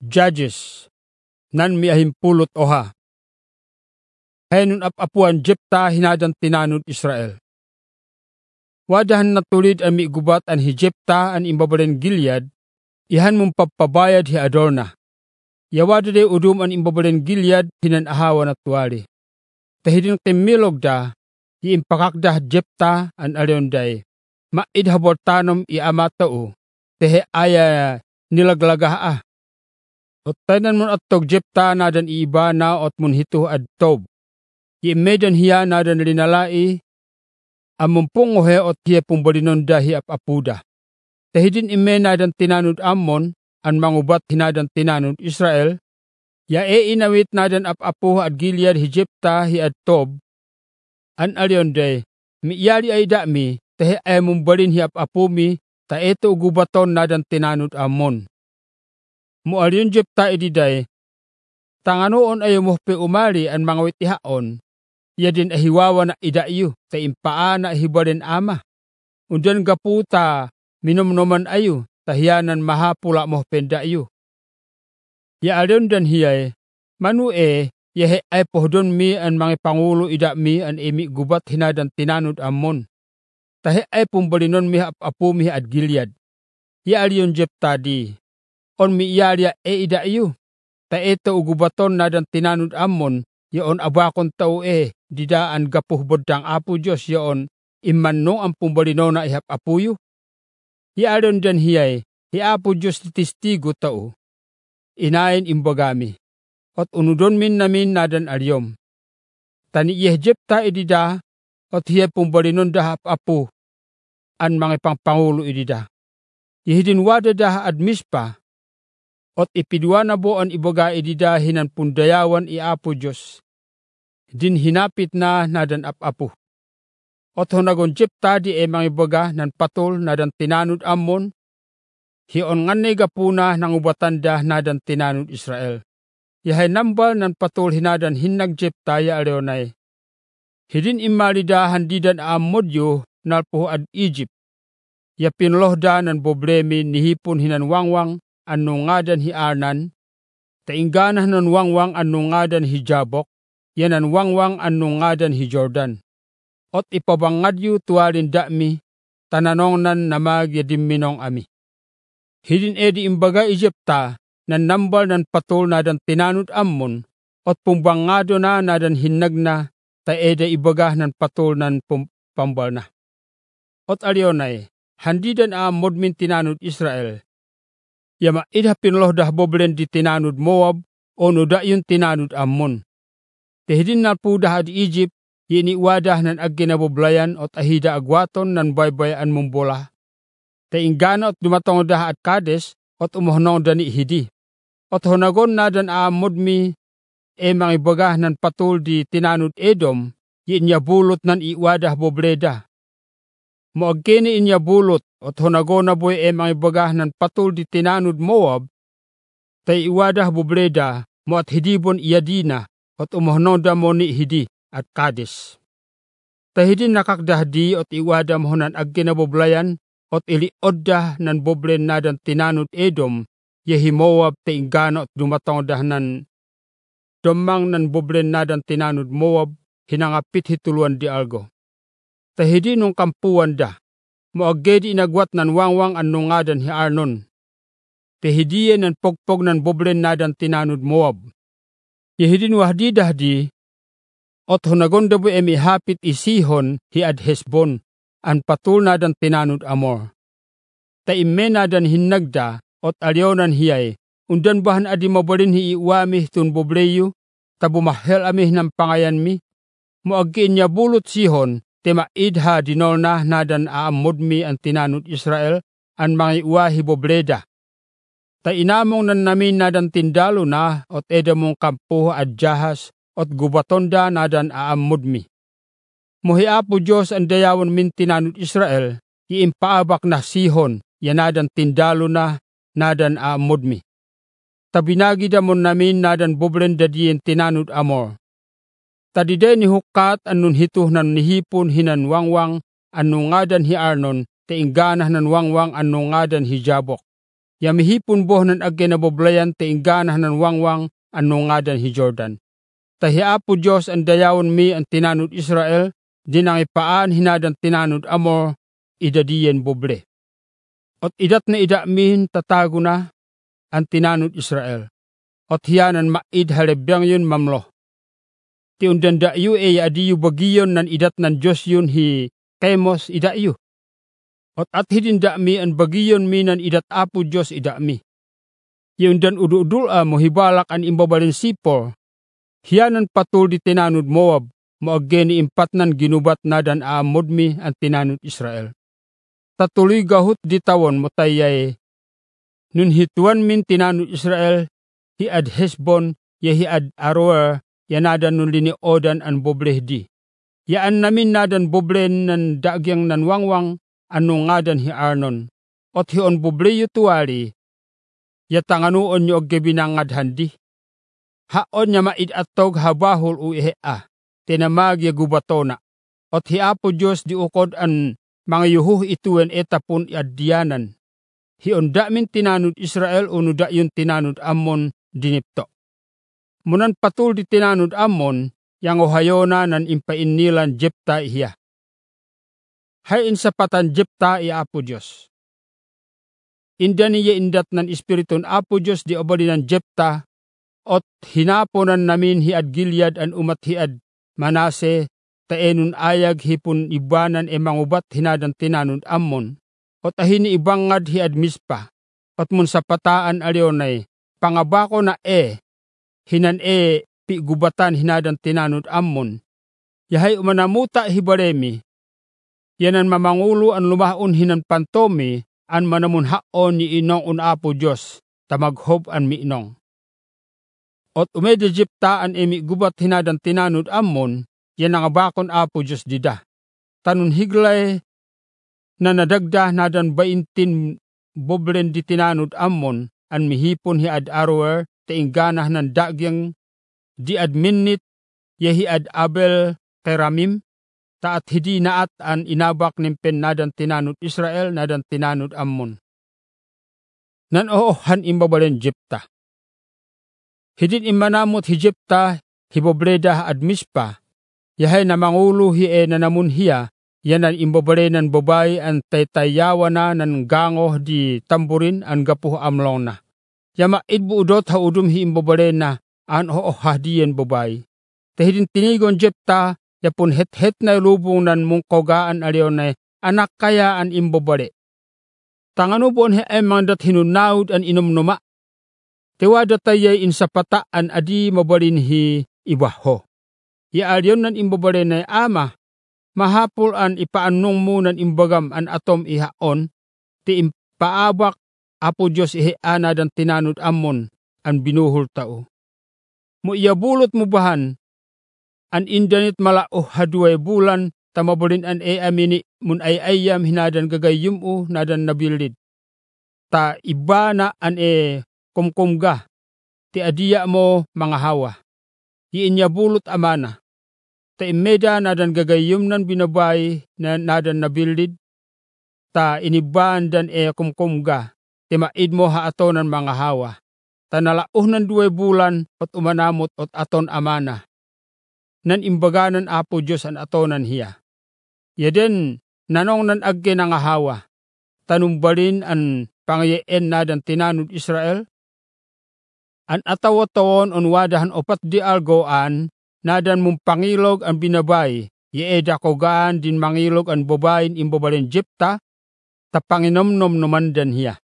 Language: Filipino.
Judges nan miahimpulot oha. Haynun apuan Jepta hinadan tinanud Israel. Wadahan natulid ang migubat an hi Jepta an imbabalen Gilead, ihan mong papabayad hi Adorna. Yawada de udum an imbabalen Gilead hinan ahawa na tuwali. Tahidin kimilog da, hi impakakdah Jepta an alionday. Maidhabortanom i amatao, tehe aya nilaglagaha. Ot tainan mon attog Jepta nadan iiba na ot mon hito ad Tob. Hi medan hiya nadan linalai, amumpong ohe ot hiya pumbalinon dahi apuda. Tahidin ime nadan tinanud Ammon, an mangubat hinadan tinanud Israel, ya inawit nadan apu ad Gilead hi Jepta hi ad Tob, an alionday, miyari ay dami, tehe ay mumbalin hi apumi, ta eto gubaton nadan tinanud Ammon. Mualion Jepta ididay, tanganoon ayo mohpe umari an mga witihaon, yadin ahiwawa na idayo, ta impaan na hibarin ama. Undan gaputa, minumnoman ayo, tahiyanan mahapula mohpen dayo. Ya alion dan hiyay, manue, yahe ay pohdon mi an mga pangulo ida mi an imi gubat hinadan tinanud Ammon. Tahe ay pumbalinon mi apumi at Gilead. Ya alion Jepta di, on mi iyarya ida iyo. Ta eto ugubaton nadan tinanud Ammon, yaon abakon tao didaan gapuh bodang apo Diyos yaon imanno ang pumbalinon na ihap apuyo. Ya alion dan hiyay, hi apo Diyos testigo tao. Inayin imbagami. Ot unudon min namin nadan aryom. Tani Jepta idida, ot hiya pumbalinon dahap apo, an mga pangpangulo idida. Yihidin wada dah ad Mispa, ot ipidwa na bo an ibaga idida hinan pundayawan iapo Diyos. Din hinapit na nadan apo. Ot honagon Jepta di mga ibaga nan patol nadan tinanud Ammon, hiyon nganay gapuna nang ubatanda nadan tinanud Israel. Yahay nambal nan patol hinadan hinag Jepta ya areonay. Hidin imalida handidan Ammodyo nalpo ad Egypt. Ya pinlohda nan boblemi nihipon hinan wangwang anungadan hi Arnan. Tainganah nan wangwang anungadan hi Jabok. Yanan wangwang anungadan hi Jordan. Ot ipabangadyo tuwarin dami tananong nan namag yadimminong ami. Hidin edi imbaga Jepta nan nambal nan patol nadan tinanud Ammon, ot pumbangado na nadan hinag na, ta eda ibaga nan patol nan pambal na. Ot arionay, handidan Ammod min tinanud Israel. Yama idha pinlohdah boblen di tinanud Moab, o nuda yun tinanud Ammon. Tehidin nalpudah di Egypt, yini wadah nan agginaboblayan ot ahida agwaton nan baybayan mumbola. Tainggana ot dumatong dah at Kades, ot umuhnong dani hidi. Ot honagon nadan Ammod mi, mga ibagah nan patul di tinanud Edom, inya bulot nan iwadah bobleda. Moagkini inya bulot, ot honagon na boy mga ibagah nan patul di tinanud Moab, tay iwadah bobleda, mo at hidibon iyadina, ot umuhnong da mo ni hidi at Kades. Tahidin nakakdahdi ot iwadah mo nan agginaboblayan, ot ilioddah nan boblen nadan tinanud Edom, yehi Moab tainggana at dumatong dahnan domang nan boblen nadan tinanud Moab, hinangapit hituluan di algo. Tahidi nung kampuan da, moagedi inagwat nan wangwang anungadan hi Arnon. Tahidiye nan pogpog nan boblen nadan tinanud Moab. Yehidin wahdi dahdi, ot hunagon dabo hapit isihon hi ad Hesbon, an patul nadan tinanud Amor. Taime nadan hinagda, ot alyonan hiyay, undan bahan adi mabalin hi iwamih tun bobleyo, tabumahel amih ng pangayan mi. Muagkiin niya bulot sihon, tema idha dinolna nadan Ammod mi ang tinanud Israel, an mga iwahi bobleda. Ta inamong nan namin nadan tindalo na, ot edamong kampo at jahas, ot gubatonda nadan Ammod mi. Muhiapo Diyos ang dayawan min tinanud Israel, iimpaabak na sihon, yanadan tindalo na, nadan Ammod mi. Tabinagi damon namin nadan boblen dadiyen tinanud Amor. Tadiday ni hukat anun hituh nan nihipon hinan wangwang anungadan hi Arnon, taingganah nan wangwang anungadan hi Jabok. Yamihipon boh nan agge na boblayan te ingganah nan wangwang ano ngadan hi Jordan. Tahi Apo Diyos ang dayawon mi ang tinanud Israel, dinang ipaan hinadan tinanud Amor, idadiyen boble. Ot idat na ida min tatago na ang tinanud Israel. Ot hiyanan maid halebyang yun mamlo. Ti undan dayo adiyo bagiyon nan idat nan Diyos yun hi Kemos idayo. Ot at hidin mi ang bagiyon mi nan idat Apo Diyos mi. Yung dan ududul mo hibalak an imbabalin sipor. Hiyanan patul di tinanud Moab, moagge ni impat nan ginubat na dan aamod mi ang tinanud Israel. Tatuloy gahut di tawon mo tayay. Nun hituan min tinanud Israel, hiad Hesbon, hiad Aroer, yanadan nun liniodan an boblehdi. Yaan namin nadan boblen nan dagyang nan wangwang, ano ngadan hi Arnon. Ot hion bobleyo tuwali, yatanganuon nyo agge binangadhandi. Haon nya maid atog habahol uihea, tinamag ya gubatona. Ot hi Apo Diyos di ukod an mga yuhuh ituen etapon iaddianan. Hion da min tinanud Israel uno da yun tinanud Ammon dinipto. Munan patul di tinanud Ammon, yang ohayona nan impainilan Jepta iya. Hay insapatan Jepta iya Apo Diyos. Inda niya indat nan Espiriton Apo Diyos di obali ng Jepta, ot hinaponan namin hiad Gilead an umat hiad Manase, taenun ayag hipon ibanan mangubat hinadan tinanud Ammon, ot ahini ibangad hiad Mispa, ot mun sa pataan alionay, pangabako na hinan gubatan hinadan tinanud Ammon, yahay umanamuta hibaremi, yanan mamangulo an lumahon hinan pantomi, an manamun haon ni inong un Apo Diyos, tamaghob an miinong. Ot umede Jepta an gubat hinadan tinanud Ammon, yan ang abakon Apo Diyos dida. Tanun higlay na nadagda nadan 20 boblen di tinanud Ammon, an mihipon hiad Aroer, teingganah nan dagyang di ad Minnit, hiad Abel Keramim, taat hidi naat an inabak nimpen nadan tinanud Israel nadan tinanud Ammon. Nan oohan imbabalen Jepta. Hidin imanamot hi Jepta hibobleda ad Mispa, yahay na mangulo nanamun hiya, yanan imbabalenan babay an taytayawa na nan gango di tamburin an gapuh amlong na. Yama idbuudot haudum hi imbabalena an oohadiyen babay. Tahidin tinigon Jepta, yapon het na lubong nan mungkogaan alionay anak kaya an imbabale. Tanganubon he mandat hinunaud an inumnuma. Tewada tayay insapata an adi mabalin hi ibaho. Ya alion nan imbabale na ama, mahapul an ipaanong mo nan imbagam an atom ihaon, ti impaabak Apo Diyos ihiana dan tinanud Ammon an binuhol tao. Mo iyabulot mo bahan, an indanit malao haduay bulan, tamabalin an amini mun ayam hinadan gagayum nadan nabilid. Ta iba na an kumkumga, ti adiya mo mga hawa. Iinya bulot amana. Ta imeda nadan gagayum nan binabay na nadan nabilid. Ta iniban dan kumkumga, ti maid mo haatonan mga hawa. Ta nalauh nan 2 bulan ot umanamot ot aton amana. Nan imbaganan Apo Diyos an atonan hiya. Yaden nanong nan agge nga hawa. Tanumbalin an pangayeen nadan tinanud Israel. An atawatawon on wadahan opat di algoan, nadan mong pangilog ang binabay, yeeda kogaan din mangilog ang babayin imbabalin Jepta, tapanginomnom naman dan hiya.